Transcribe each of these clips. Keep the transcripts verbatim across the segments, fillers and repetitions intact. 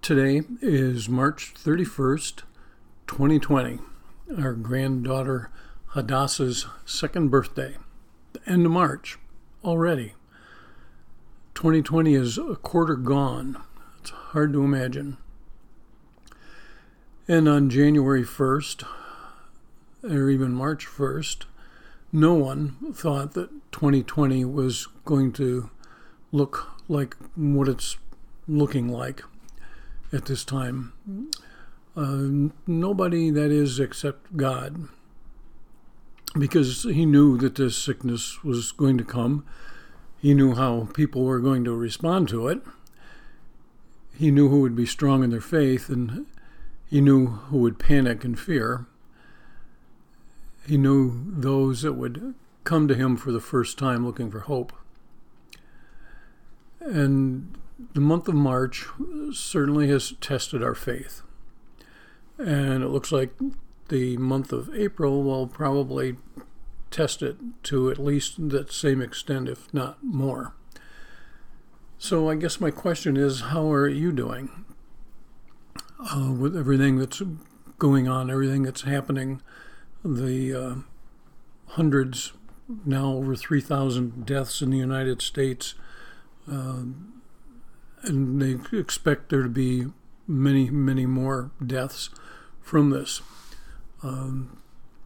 Today is March thirty-first, twenty twenty, our granddaughter Hadassah's second birthday. The end of March already. twenty twenty is a quarter gone. It's hard to imagine. And on January first, or even March first, no one thought that twenty twenty was going to look like what it's looking like at this time. Uh, nobody, that is, except God, because he knew that this sickness was going to come. He knew how people were going to respond to it. He knew who would be strong in their faith, and he knew who would panic in fear. He knew those that would come to him for the first time looking for hope. And the month of March certainly has tested our faith. And it looks like the month of April will probably test it to at least that same extent, if not more. So I guess my question is, how are you doing uh, with everything that's going on, everything that's happening, the uh, hundreds, now over three thousand deaths in the United States, uh, and they expect there to be many, many more deaths from this. Um,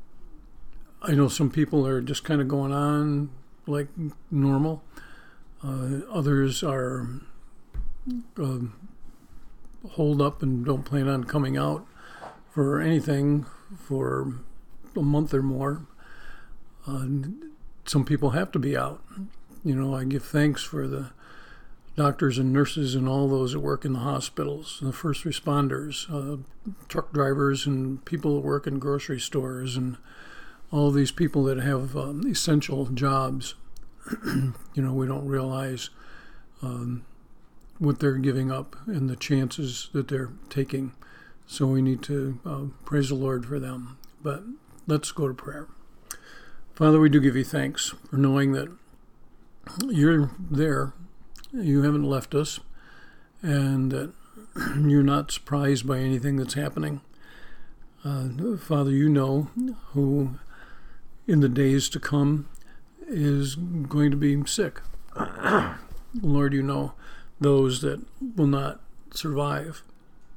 I know some people are just kind of going on like normal. Uh, others are uh, holed up and don't plan on coming out for anything for a month or more. Uh, some people have to be out. You know, I give thanks for the doctors and nurses and all those that work in the hospitals, the first responders, uh, truck drivers, and people that work in grocery stores, and all these people that have um, essential jobs. You know, we don't realize um, what they're giving up and the chances that they're taking. So we need to uh, praise the Lord for them. But let's go to prayer. Father, we do give you thanks for knowing that you're there. You haven't left us, and that you're not surprised by anything that's happening. Uh, Father, you know who in the days to come is going to be sick. Lord, you know those that will not survive.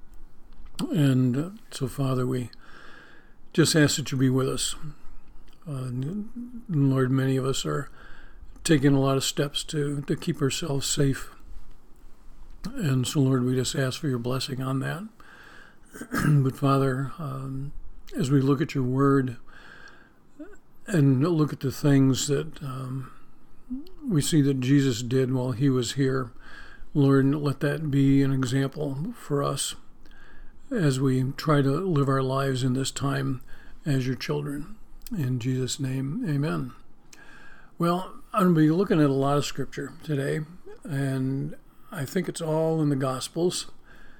And uh, so, Father, we just ask that you be with us. Uh, Lord, many of us are taking a lot of steps to, to keep ourselves safe. And so, Lord, we just ask for your blessing on that. But, Father, um, as we look at your word and look at the things that um, we see that Jesus did while he was here, Lord, let that be an example for us as we try to live our lives in this time as your children. In Jesus' name, amen. Well, I'm going to be looking at a lot of scripture today, and I think it's all in the Gospels.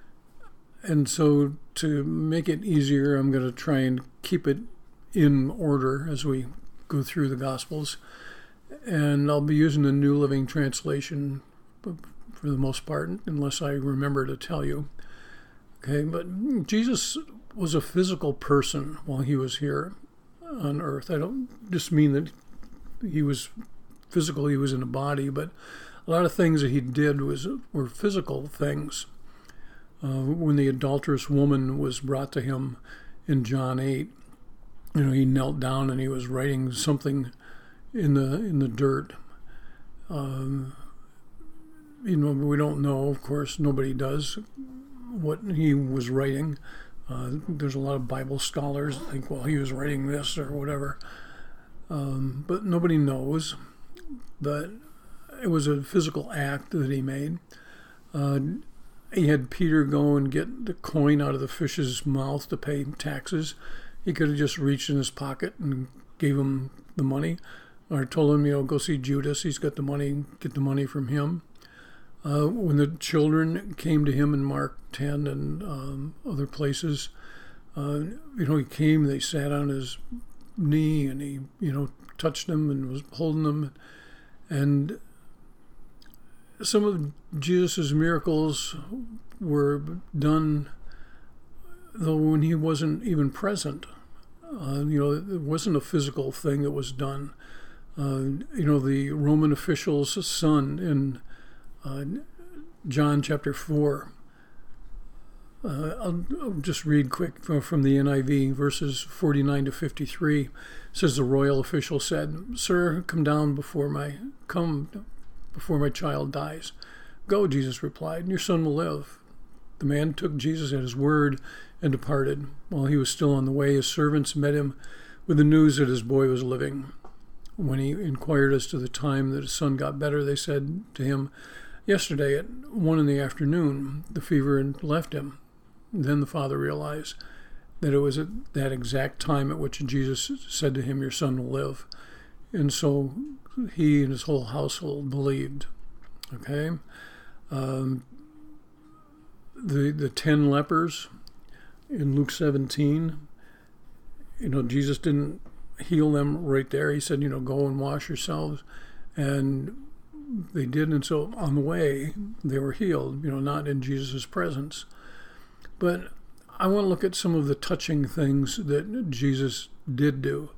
And so to make it easier, I'm going to try and keep it in order as we go through the Gospels. And I'll be using the New Living Translation for the most part, unless I remember to tell you. Okay, but Jesus was a physical person while he was here on earth. I don't just mean that he was physical, he was in a body, but a lot of things that he did was were physical things. Uh, when the adulterous woman was brought to him in John eight, you know, he knelt down and he was writing something in the in the dirt. Um, you know, we don't know, of course, nobody does, what he was writing. Uh, there's a lot of Bible scholars that think, well, he was writing this or whatever. Um, but nobody knows. But it was a physical act that he made. Uh, he had Peter go and get the coin out of the fish's mouth to pay taxes. He could have just reached in his pocket and gave him the money, or told him, you know, go see Judas. He's got the money, get the money from him. Uh, when the children came to him in Mark ten and um, other places, uh, you know, he came, they sat on his knee, and he, you know, touched them and was holding them. And some of Jesus' miracles were done, though when he wasn't even present. Uh, you know, it wasn't a physical thing that was done. Uh, you know, the Roman official's son in uh, John chapter four. Uh, I'll, I'll just read quick from the N I V, verses forty-nine to fifty-three. It says, the royal official said, "Sir, come down before my come before my child dies." "Go," Jesus replied, "and your son will live." The man took Jesus at his word and departed. While he was still on the way, his servants met him with the news that his boy was living. When he inquired as to the time that his son got better, they said to him, "Yesterday at one in the afternoon, the fever had left him." Then the father realized that it was at that exact time at which Jesus said to him, "Your son will live." And so he and his whole household believed. Okay? Um, the the ten lepers in Luke seventeen, you know, Jesus didn't heal them right there. He said, you know, go and wash yourselves. And they did. And so on the way, they were healed, you know, not in Jesus' presence. But I want to look at some of the touching things that Jesus did do.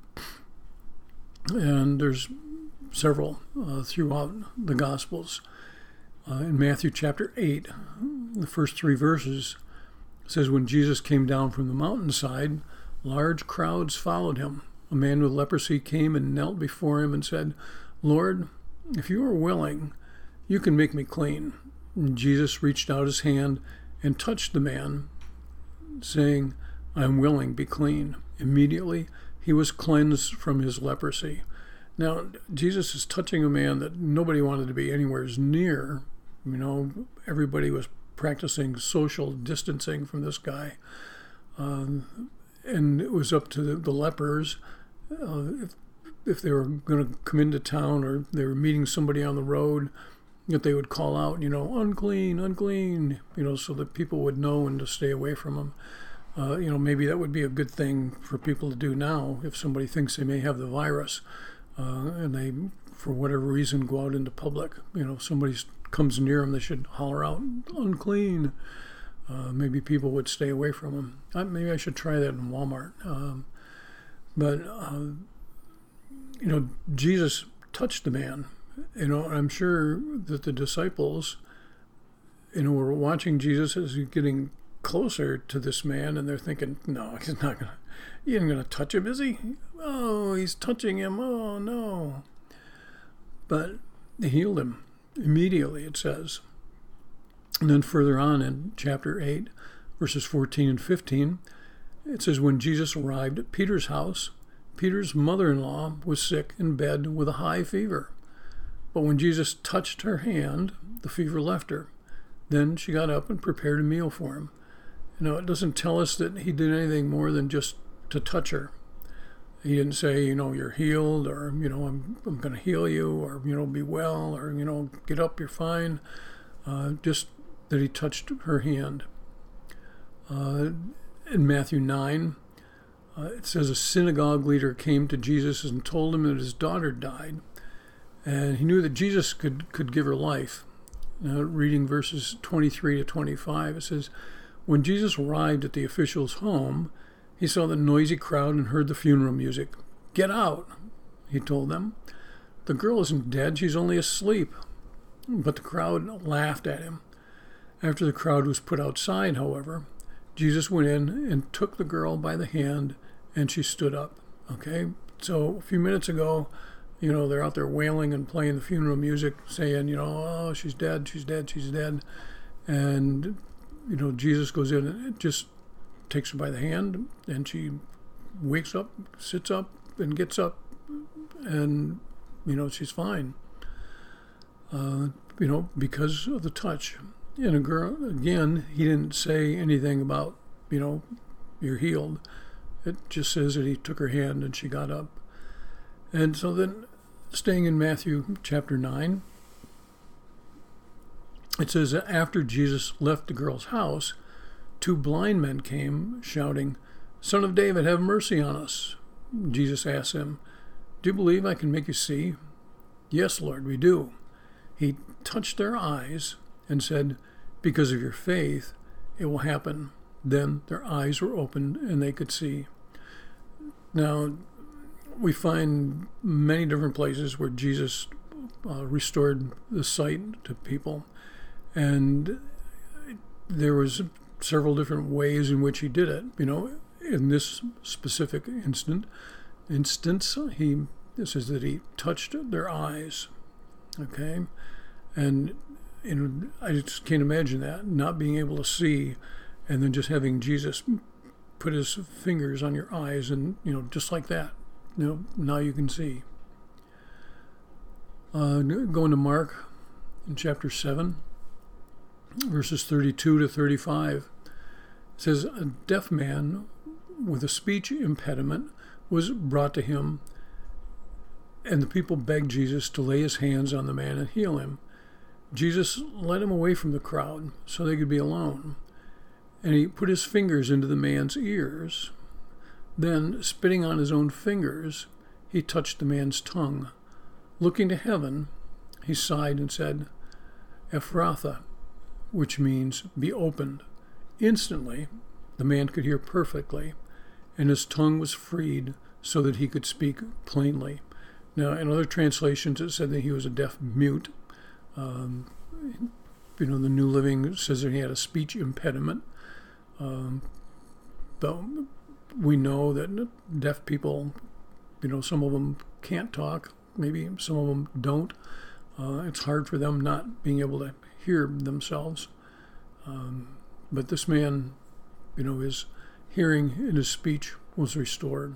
And there's several uh, throughout the Gospels. Uh, in Matthew chapter eight, the first three verses, it says, when Jesus came down from the mountainside, large crowds followed him. A man with leprosy came and knelt before him and said, "Lord, if you are willing, you can make me clean." And Jesus reached out his hand and touched the man, saying, "I am willing, be clean." Immediately, he was cleansed from his leprosy. Now, Jesus is touching a man that nobody wanted to be anywhere near. You know, everybody was practicing social distancing from this guy. Um, and it was up to the, the lepers, uh, if, if they were going to come into town or they were meeting somebody on the road, that they would call out, you know, unclean, unclean, you know, so that people would know and to stay away from them. Uh, you know, maybe that would be a good thing for people to do now if somebody thinks they may have the virus uh, and they, for whatever reason, go out into public. You know, if somebody comes near them, they should holler out, unclean. Uh, maybe people would stay away from them. I, maybe I should try that in Walmart. Um, but, uh, you know, Jesus touched the man. You know, I'm sure that the disciples, you know, were watching Jesus as he's getting closer to this man, and they're thinking, no, he's not going to, he isn't going to touch him, is he? Oh, he's touching him. Oh, no. But they healed him immediately, it says. And then further on in chapter eight, verses fourteen and fifteen, it says, when Jesus arrived at Peter's house, Peter's mother-in-law was sick in bed with a high fever. But when Jesus touched her hand, the fever left her. Then she got up and prepared a meal for him. You know, it doesn't tell us that he did anything more than just to touch her. He didn't say, you know, you're healed, or, you know, I'm I'm going to heal you, or, you know, be well, or, you know, get up, you're fine. Uh, just that he touched her hand. Uh, in Matthew nine, uh, it says a synagogue leader came to Jesus and told him that his daughter died. And he knew that Jesus could, could give her life. Uh, reading verses twenty-three to twenty-five, it says, when Jesus arrived at the official's home, he saw the noisy crowd and heard the funeral music. "Get out," he told them. "The girl isn't dead, she's only asleep." But the crowd laughed at him. After the crowd was put outside, however, Jesus went in and took the girl by the hand, and she stood up. Okay, so a few minutes ago, you know, they're out there wailing and playing the funeral music, saying, you know, oh, she's dead, she's dead, she's dead. And, you know, Jesus goes in and just takes her by the hand, and she wakes up, sits up, and gets up, and, you know, she's fine. Uh, you know, because of the touch. And a girl, again, he didn't say anything about, you know, you're healed. It just says that he took her hand and she got up. And so then, staying in Matthew chapter nine, it says that after Jesus left the girl's house, two blind men came shouting, "Son of David, have mercy on us." Jesus asked them, "Do you believe I can make you see?" "Yes, Lord, we do." He touched their eyes and said, because of your faith, it will happen. Then their eyes were opened and they could see. Now, we find many different places where Jesus uh, restored the sight to people, and there was several different ways in which he did it. You know, in this specific instant, instance, he this is that he touched their eyes. Okay, and you know, I just can't imagine that, not being able to see, and then just having Jesus put his fingers on your eyes, and you know, just like that, you know, now you can see. Uh, going to Mark in chapter seven, verses thirty-two to thirty-five, it says, a deaf man with a speech impediment was brought to him, and the people begged Jesus to lay his hands on the man and heal him. Jesus led him away from the crowd so they could be alone, and he put his fingers into the man's ears. Then, spitting on his own fingers, he touched the man's tongue. Looking to heaven, he sighed and said, Ephphatha, which means be opened. Instantly, the man could hear perfectly, and his tongue was freed so that he could speak plainly. Now, in other translations, it said that he was a deaf mute. Um, you know, the New Living says that he had a speech impediment. Um, but we know that deaf people, you know, some of them can't talk. Maybe some of them don't. Uh, it's hard for them not being able to hear themselves. Um, but this man, you know, his hearing and his speech was restored.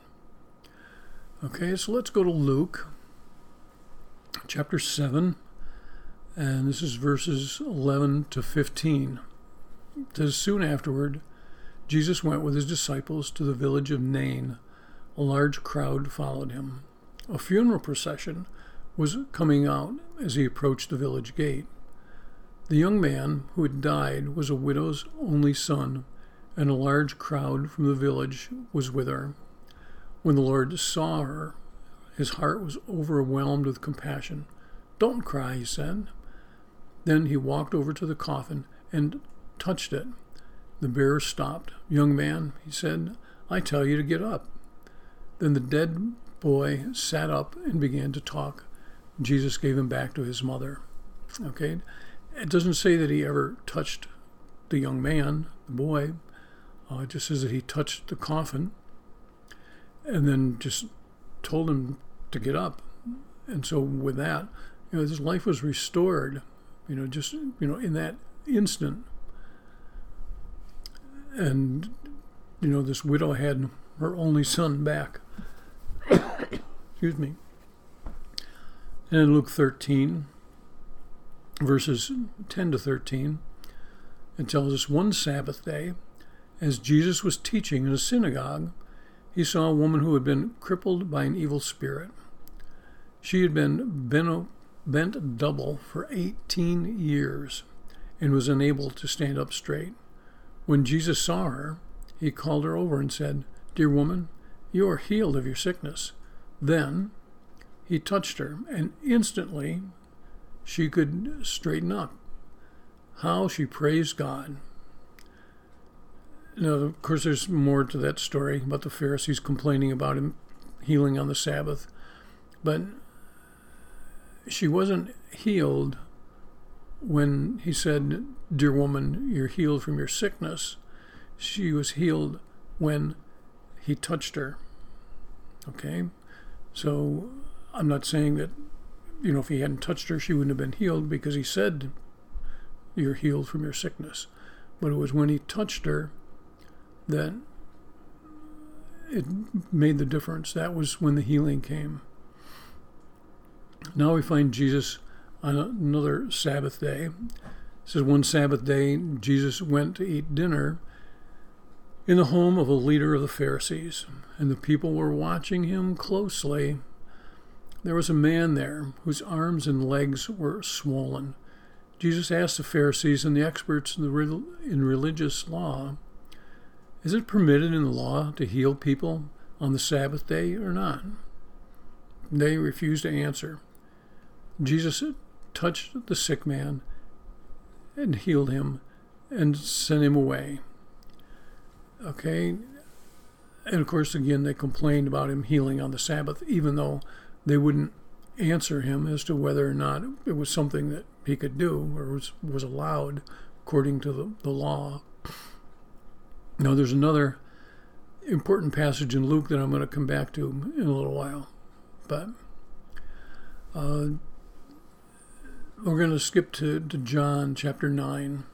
Okay, so let's go to Luke chapter seven, and this is verses eleven to fifteen. It says, soon afterward, Jesus went with his disciples to the village of Nain. A large crowd followed him. A funeral procession was coming out as he approached the village gate. The young man who had died was a widow's only son, and a large crowd from the village was with her. When the Lord saw her, his heart was overwhelmed with compassion. Don't cry, he said. Then he walked over to the coffin and touched it. The bearer stopped. Young man, he said, I tell you to get up. Then the dead boy sat up and began to talk. Jesus gave him back to his mother. Okay? It doesn't say that he ever touched the young man, the boy. Uh, it just says that he touched the coffin and then just told him to get up. And so with that, you know, his life was restored, you know, just, you know, in that instant. And, you know, this widow had her only son back. Excuse me. And in Luke thirteen, verses ten to thirteen, it tells us, one Sabbath day, as Jesus was teaching in a synagogue, he saw a woman who had been crippled by an evil spirit. She had been bent double for eighteen years and was unable to stand up straight. When Jesus saw her, he called her over and said, Dear woman, you are healed of your sickness. Then he touched her, and instantly she could straighten up. How she praised God. Now, of course, there's more to that story about the Pharisees complaining about him healing on the Sabbath. But she wasn't healed when he said, Dear woman, you're healed from your sickness. She was healed when he touched her. Okay? So I'm not saying that, you know, if he hadn't touched her, she wouldn't have been healed, because he said, you're healed from your sickness. But it was when he touched her that it made the difference. That was when the healing came. Now we find Jesus on another Sabbath day. It says, one Sabbath day, Jesus went to eat dinner in the home of a leader of the Pharisees, and the people were watching him closely. There was a man there whose arms and legs were swollen. Jesus asked the Pharisees and the experts in, the, in religious law, is it permitted in the law to heal people on the Sabbath day or not? They refused to answer. Jesus touched the sick man and healed him, and sent him away. Okay? And of course, again, they complained about him healing on the Sabbath, even though they wouldn't answer him as to whether or not it was something that he could do or was, was allowed according to the, the law. Now, there's another important passage in Luke that I'm going to come back to in a little while. But uh, we're going to skip to, to John chapter nine.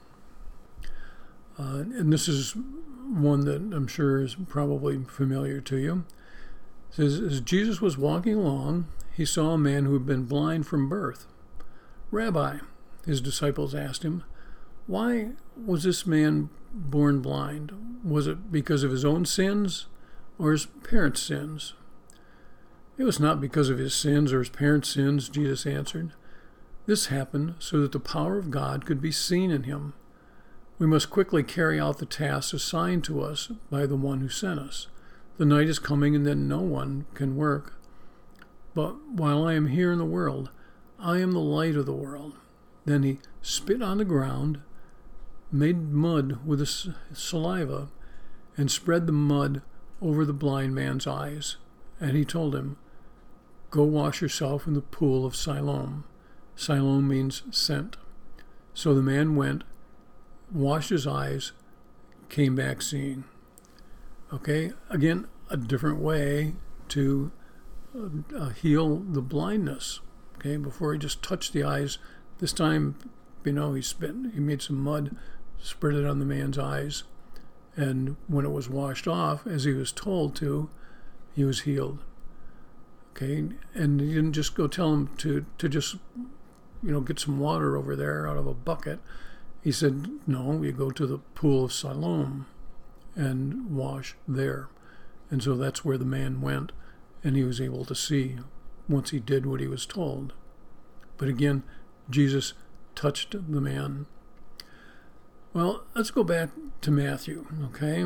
Uh, and this is one that I'm sure is probably familiar to you. It says, as Jesus was walking along, he saw a man who had been blind from birth. Rabbi, his disciples asked him, why was this man born blind? Was it because of his own sins or his parents' sins? It was not because of his sins or his parents' sins, Jesus answered. This happened so that the power of God could be seen in him. We must quickly carry out the tasks assigned to us by the one who sent us. The night is coming and then no one can work. But while I am here in the world, I am the light of the world. Then he spit on the ground, made mud with his saliva, and spread the mud over the blind man's eyes. And he told him, go wash yourself in the pool of Siloam. Siloam means sent. So the man went, washed his eyes, came back seeing. Okay, again, a different way to uh, heal the blindness. Okay, before he just touched the eyes, this time, you know, he spit, he made some mud, spread it on the man's eyes, and when it was washed off, as he was told to, he was healed. Okay, and he didn't just go tell him to, to just, you know, get some water over there out of a bucket. He said, no, you go to the pool of Siloam and wash there. And so that's where the man went, and he was able to see once he did what he was told. But again, Jesus touched the man. Well, let's go back to Matthew, okay?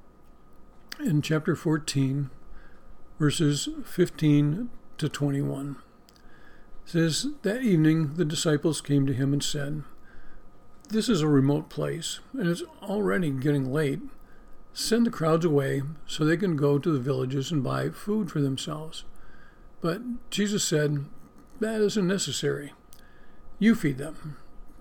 In chapter fourteen, verses fifteen to twenty-one. It says, that evening the disciples came to him and said, this is a remote place, and it's already getting late. Send the crowds away so they can go to the villages and buy food for themselves. But Jesus said, that isn't necessary. You feed them.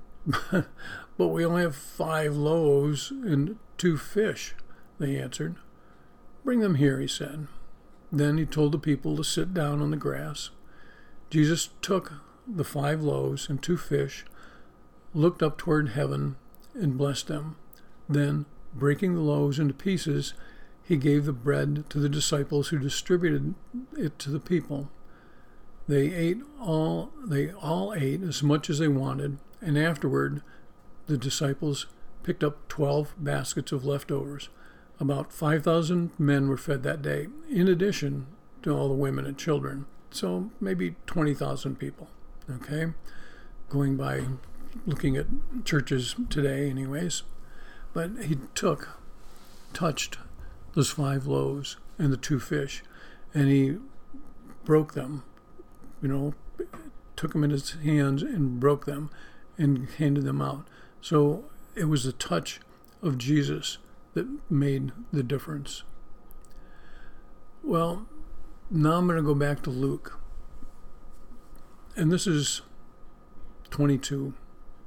But we only have five loaves and two fish, they answered. Bring them here, he said. Then he told the people to sit down on the grass. Jesus took the five loaves and two fish, looked up toward heaven, and blessed them. Then, breaking the loaves into pieces, he gave the bread to the disciples, who distributed it to the people. They ate all they all ate as much as they wanted, and afterward the disciples picked up twelve baskets of leftovers. About five thousand men were fed that day, in addition to all the women and children. So maybe twenty thousand people, okay? Going by looking at churches today anyways. But he took, touched those five loaves and the two fish, and he broke them, you know, took them in his hands and broke them and handed them out. So it was the touch of Jesus that made the difference. Well, now I'm going to go back to Luke. And this is twenty-two.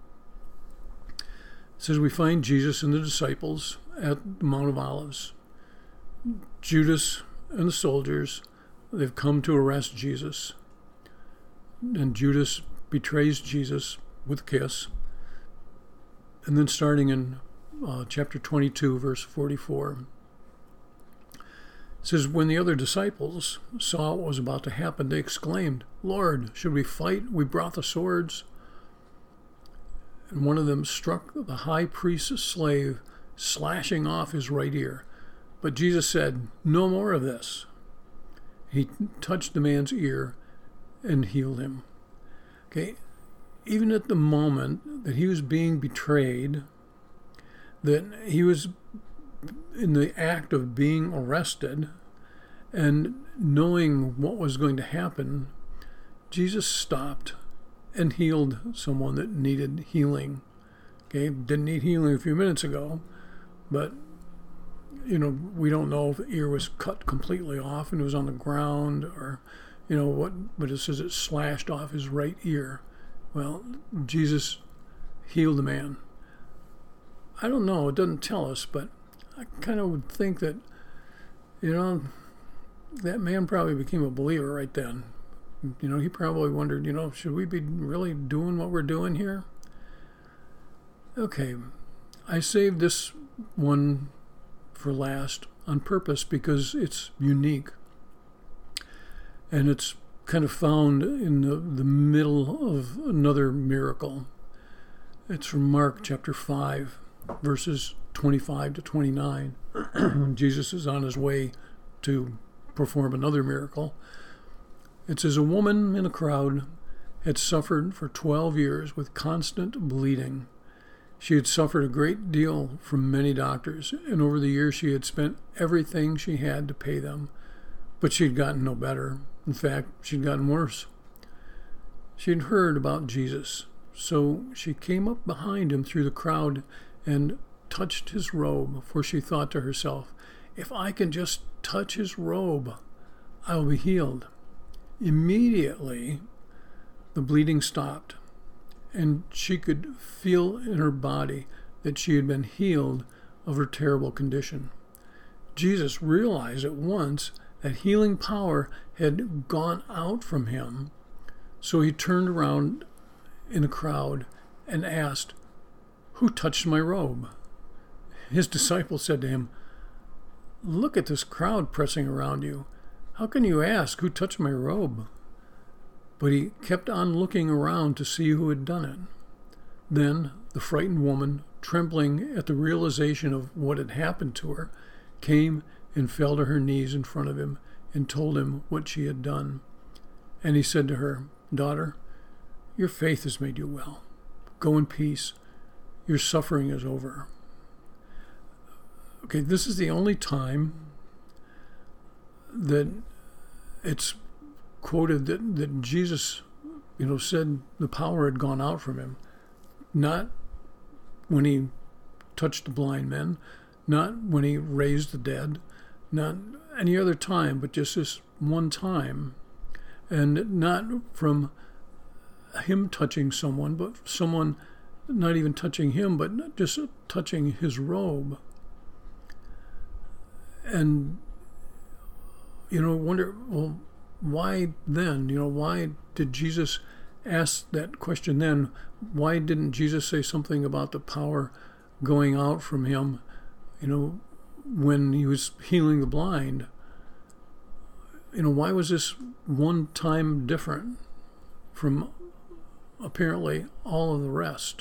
It says we find Jesus and the disciples at the Mount of Olives. Judas and the soldiers, they've come to arrest Jesus. And Judas betrays Jesus with a kiss. And then starting in uh, chapter twenty-two, verse forty-four, it says, when the other disciples saw what was about to happen, they exclaimed, Lord, should we fight? We brought the swords. And one of them struck the high priest's slave, slashing off his right ear. But Jesus said, no more of this. He touched the man's ear and healed him. Okay, even at the moment that he was being betrayed, that he was in the act of being arrested and knowing what was going to happen, Jesus stopped and healed someone that needed healing Okay, didn't need healing a few minutes ago, but you know, we don't know if the ear was cut completely off and it was on the ground, or you know what, but it says it slashed off his right ear. Well, Jesus healed the man. I don't know, it doesn't tell us, but I kind of would think that, you know, that man probably became a believer right then. You know, he probably wondered, you know, should we be really doing what we're doing here? Okay, I saved this one for last on purpose because it's unique. And it's kind of found in the, the middle of another miracle. It's from Mark chapter five, verses twenty-five to twenty-nine. Jesus is on his way to perform another miracle. It says, a woman in a crowd had suffered for twelve years with constant bleeding. She had suffered a great deal from many doctors, and over the years she had spent everything she had to pay them. But she had gotten no better. In fact, she'd gotten worse. She had heard about Jesus, so she came up behind him through the crowd and touched his robe, for she thought to herself, if I can just touch his robe, I will be healed. Immediately, the bleeding stopped, and she could feel in her body that she had been healed of her terrible condition. Jesus realized at once that healing power had gone out from him, so he turned around in the crowd and asked, who touched my robe? His disciples said to him, look at this crowd pressing around you. How can you ask who touched my robe? But he kept on looking around to see who had done it. Then the frightened woman, trembling at the realization of what had happened to her, came and fell to her knees in front of him and told him what she had done. And he said to her, daughter, your faith has made you well. Go in peace. Your suffering is over. Okay, this is the only time that it's quoted that, that Jesus, you know, said the power had gone out from him. Not when he touched the blind men, not when he raised the dead, not any other time, but just this one time. And not from him touching someone, but someone not even touching him, but just touching his robe. And, you know, wonder, well, why then? You know, why did Jesus ask that question then? Why didn't Jesus say something about the power going out from him, you know, when he was healing the blind? You know, why was this one time different from apparently all of the rest?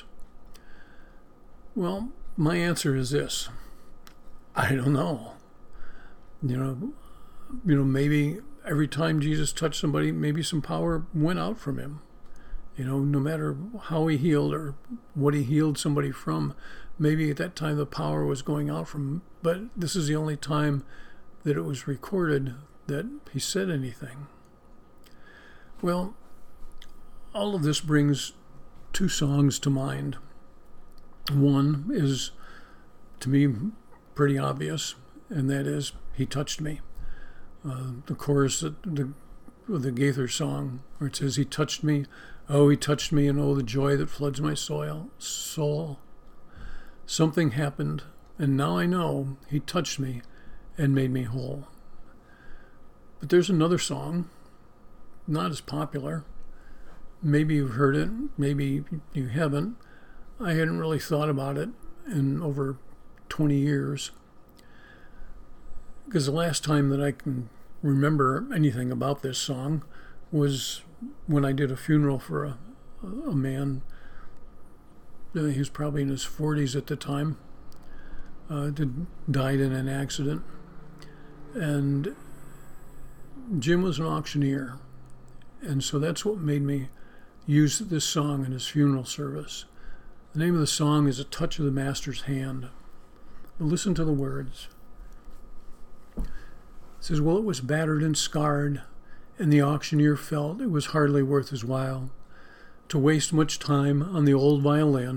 Well, my answer is this. I don't know. You know, you know, maybe every time Jesus touched somebody, maybe some power went out from him. You know, no matter how he healed or what he healed somebody from, maybe at that time the power was going out from him. But this is the only time that it was recorded that he said anything. Well, all of this brings two songs to mind. One is, to me, pretty obvious, and that is, He Touched Me. Uh, the chorus of the, the Gaither song, where it says, He touched me, oh, He touched me, and oh, the joy that floods my soil, soul. Something happened, and now I know He touched me and made me whole. But there's another song, not as popular. Maybe you've heard it, maybe you haven't. I hadn't really thought about it in over twenty years. Because the last time that I can remember anything about this song was when I did a funeral for a, a man. He was probably in his forties at the time. Uh, did, died in an accident. And Jim was an auctioneer. And so that's what made me use this song in his funeral service. The name of the song is A Touch of the Master's Hand. Listen to the words. It says, well, it was battered and scarred, and the auctioneer felt it was hardly worth his while to waste much time on the old violin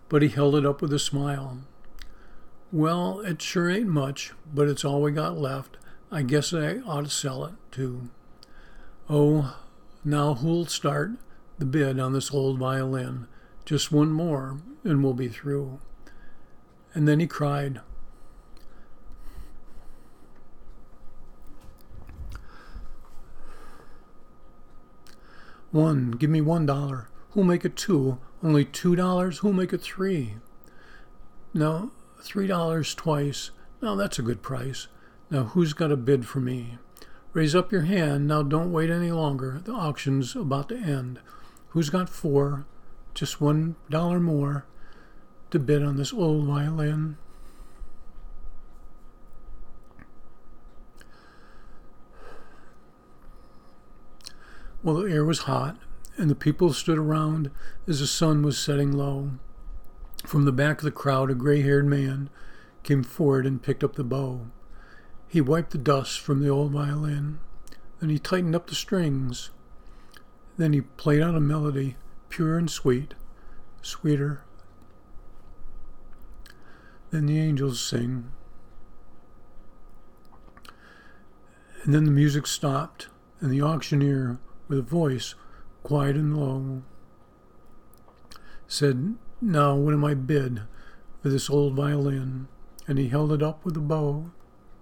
but he held it up with a smile. Well, it sure ain't much, but it's all we got left. I guess I ought to sell it, too. Oh, now who'll start the bid on this old violin? Just one more, and we'll be through. And then he cried. One, give me one dollar. Who'll make it two? Only two dollars? Who'll make it three? No, three dollars twice. Now that's a good price. Now who's got a bid for me? Raise up your hand. Now don't wait any longer. The auction's about to end. Who's got four? Just one dollar more to bid on this old violin. Well, the air was hot, and the people stood around as the sun was setting low. From the back of the crowd, a gray-haired man came forward and picked up the bow. He wiped the dust from the old violin. Then he tightened up the strings. Then he played out a melody, pure and sweet, sweeter than the angels sing. And then the music stopped, and the auctioneer, with a voice quiet and low, said, "Now what am I bid for this old violin?" And he held it up with a bow.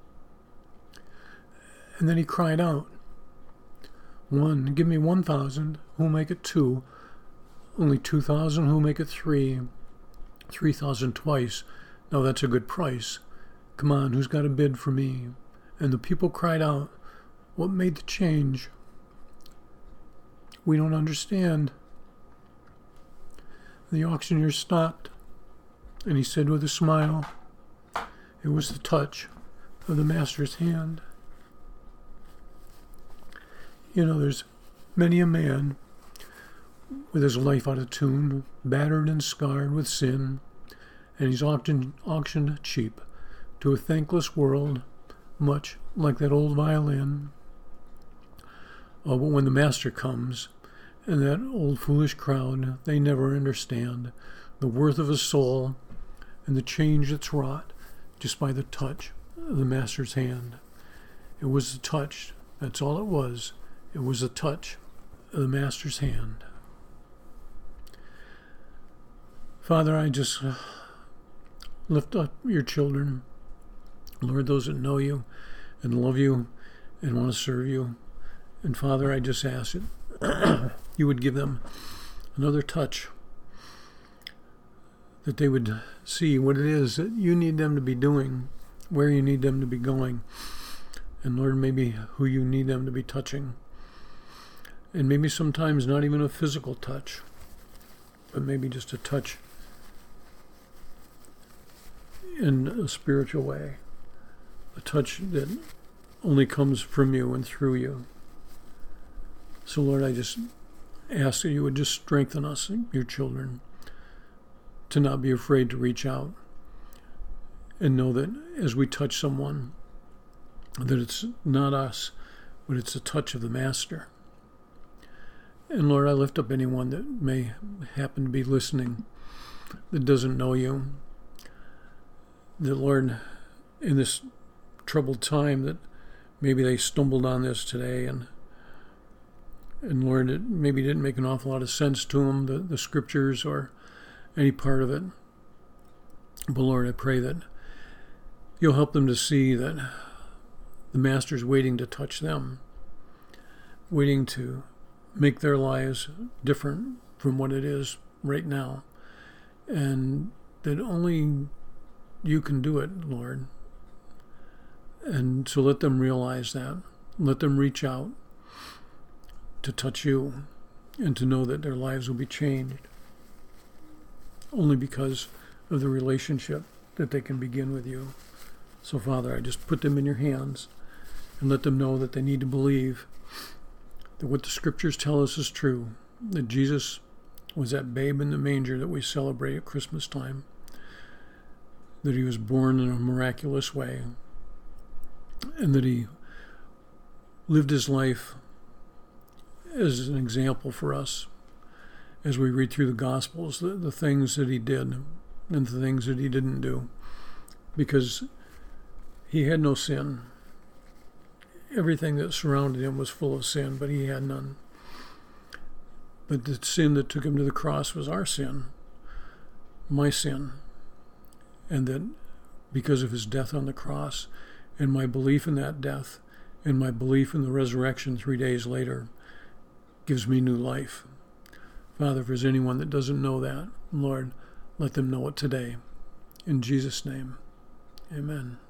And then he cried out, "One, give me one thousand. Who'll make it two? Only two thousand. Who'll make it three? Three thousand twice. Now that's a good price. Come on, who's got a bid for me?" And the people cried out, "What made the change? We don't understand." The auctioneer stopped, and he said with a smile, "It was the touch of the master's hand." You know, there's many a man with his life out of tune, battered and scarred with sin, and he's auctioned, auctioned cheap to a thankless world, much like that old violin. Oh, but when the master comes, and that old foolish crowd, they never understand the worth of a soul and the change that's wrought just by the touch of the master's hand. It was the touch, that's all it was. It was the touch of the master's hand. Father, I just uh, lift up your children, Lord, those that know you and love you and want to serve you. And Father, I just ask that you would give them another touch, that they would see what it is that you need them to be doing, where you need them to be going, and Lord, maybe who you need them to be touching. And maybe sometimes not even a physical touch, but maybe just a touch in a spiritual way, a touch that only comes from you and through you. So Lord, I just ask that you would just strengthen us, your children, to not be afraid to reach out and know that as we touch someone, that it's not us, but it's the touch of the Master. And Lord, I lift up anyone that may happen to be listening that doesn't know you, that Lord, in this troubled time, that maybe they stumbled on this today, and and Lord, it maybe didn't make an awful lot of sense to them, the, the scriptures or any part of it. But Lord, I pray that you'll help them to see that the Master's waiting to touch them, waiting to make their lives different from what it is right now, and that only you can do it, Lord. And so let them realize that. Let them reach out to touch you and to know that their lives will be changed only because of the relationship that they can begin with you. So, Father, I just put them in your hands and let them know that they need to believe that what the scriptures tell us is true, that Jesus was that babe in the manger that we celebrate at Christmas time, that he was born in a miraculous way, and that he lived his life as an example for us as we read through the Gospels, the, the things that he did and the things that he didn't do, because he had no sin. Everything that surrounded him was full of sin, but he had none. But the sin that took him to the cross was our sin, my sin. And that because of his death on the cross, and my belief in that death, and my belief in the resurrection three days later, gives me new life. Father, if there's anyone that doesn't know that, Lord, let them know it today. In Jesus' name, amen.